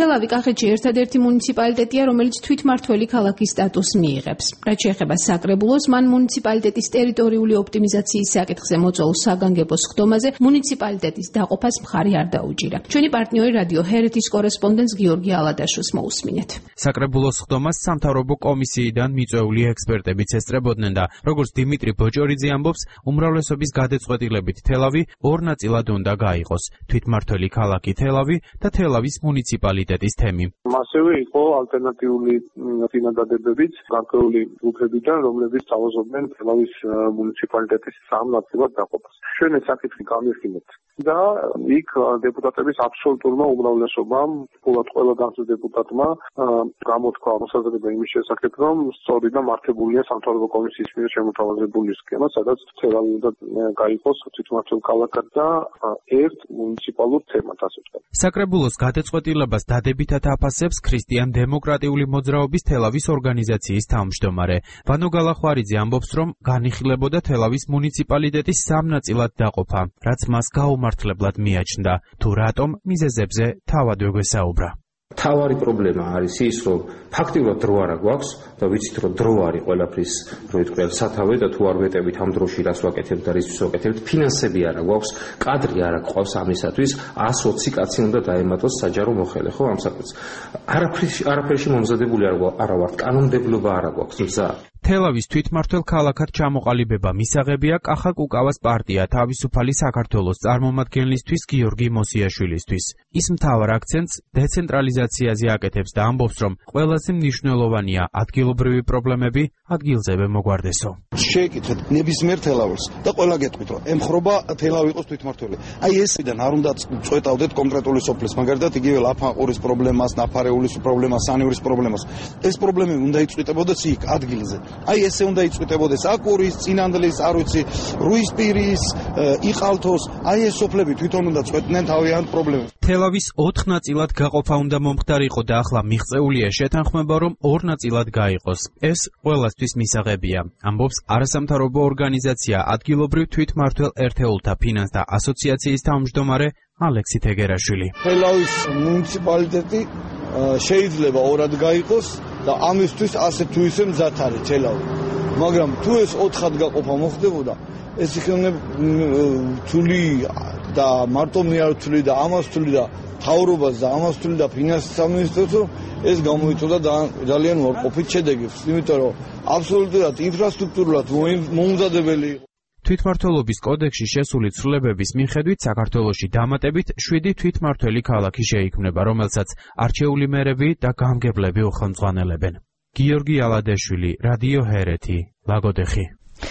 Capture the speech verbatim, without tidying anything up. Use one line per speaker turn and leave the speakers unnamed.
თელავი კახეთში ერთადერთი მუნიციპალიტეტია, რომელიც თვითმმართველი ქალაქის სტატუსს მიიღებს. რაც შეეხება საკრებულოს, მან მუნიციპალიტეტის ტერიტორიული ოპტიმიზაციის საკითხზე მოწვეულ საგანგებო სხდომაზე მუნიციპალიტეტის დაყოფას მხარი არ დაუჭირა. ჩვენი პარტნიორი რადიო ჰერეთის კორესპონდენტს გიორგი ალადაშვილს მოусმინეთ.
საკრებულოს სხდომას სამთავრობო კომისიიდან მიწვეული ექსპერტებიც ესწრებოდნენ და როგორც დიმიტრი ბოჭორიძე ამბობს, უმრავლესობის გადაწყვეტილებით თელავი ორ ნაწილად უნდა გაიყოს: თვითმმართველი ქალაქი თელავი და თელავის მუნიციპალიტეტის თემი.
ასევე იყო ალტერნატიული წინადადებებიც გარკვეული ჯგუფებიდან, რომლებიც თავაზობდნენ თელავის მუნიციპალიტეტის სამ ნაწილად დაყოფას. ჩვენ ეს საკითხი გამიხსენეთ და იქ დეპუტატების აბსოლუტურმა უმრავლესობამ, ფულად ყველა განცდა დეპუტატმა გამოთქვა მოსაზრება იმის შესახებ, რომ სწორი და მართებულია სამთავრობო კომისიის მიერ შემოთავაზებული სქემა, სადაც თელავი უნდა გაიყოს თვითმმართველ ქალაქად და ერთ მუნიციპალურ თემად, ასე ვთქვათ.
საკრებულოს გადაწყვეტილებას დადებითად აფასებს ქრისტიან-დემოკრატიული მოძრაობის თელავის ორგანიზაციის თავმჯდომარე. ვანო გალახვარიძე ამბობს, რომ განიხილებოდა თელავის მუნიციპალიტეტის სამ ნაწილად დაყოფა, რაც მას გაუმართლებლად მიაჩნდა. თუ რატომ, მიზეზებზე თავადვე გვესაუბრა.
თავარი პრობლემა არის ის, რომ ფაქტიურად დრო არა გვაქვს და ვიცით, რომ დრო არის ყველაფრის, რო ითქვა, სათავე და თუ არ ვეტებით ამ დროში რას ვაკეთებთ და რისთვის ვაკეთებთ, ფინანსები არა გვაქვს, კადრი არა გვყავს ამისათვის, εκατს ოცი კაცი უნდა დაემატოს საჯარო მოხელე, ხო, ამ საქმეს. არაფერში არაფერში მომზადებული არა ვართ, კანონმდებლობა არა გვაქვს მზა.
თელავის თვითმმართველ ქალაქად ჩამოყალიბება მისაღებია კახა კუკავას პარტია თავისუფალი საქართველოს წარმომადგენლისთვის გიორგი მოსიაშვილისთვის. ის მთავარ აქცენტს დეცენტრალიზაციაზე აკეთებს და ამბობს, რომ ყველაზე მნიშვნელოვანია ადგილობრივი პრობლემები ადგილზევე მოგვარდესო.
შეეკითხეთ ნებისმიერ თელავურს და ყველა გეტყვით, რომ ემხრობა თელავი იყოს თვითმმართველი. აი ესიდან არ უნდა წვეტავდეთ კონკრეტული სოფლის, მაგალითად იგივე ლაფანყურის პრობლემას, ნაფარეულის პრობლემას, სანიურის პრობლემას. ეს პრობლემები უნდა იწვიტებოდეს იქ ადგილზე. აი ესე უნდა იწვიტებოდეს აკურის, წინანდლის, არ ვიცი, რუისპირის, იყალთოს, აი ეს სოფლები თვითონ უნდა წვეტდნენ თავიანთ პრობლემებს.
თელავის ოთხ ნაწილად გაყოფა უნდა მომხდარიყო და ახლა მიღწეულია შეთანხმება, რომ ორ ნაწილად გაიყოს. ეს ყველასთვის მისაღებია, ამბობს არასამთავრობო ორგანიზაცია ადგილობრივ თვითმმართველ ერთეულთა ფინანსთა ასოციაციის თავმჯდომარე ალექსი თეგერაშვილი.
თელავის მუნიციპალიტეტი შეიძლება ორად გაიყოს და ამისთვის ასე თუ ისე მზად არის თელავი. მაგრამ თუ ეს ოთხად გაყოფა მოხდებოდა, ეს იქნება რთული და მარტო მე არ რთული და ამას რთული და თავრობას და ამას რთული და ფინანსის სამინისტროს, ეს გამოიწვია ძალიან უარყოფით შედეგებს, იმიტომ რომ აბსოლუტურად ინფრასტრუქტურულად მომზადებელი იყო.
თვითმმართველობის კოდექსში შესული ცვლილებების მიხედვით საქართველოში დამატებით შვიდი თვითმმართველი ქალაქი შეიქმნება, რომელსაც არჩეული მერები და გამგებლები უხელმძღვანელებენ. გიორგი ალადაშვილი, რადიო ჰერეთი, ლაგოდეხი.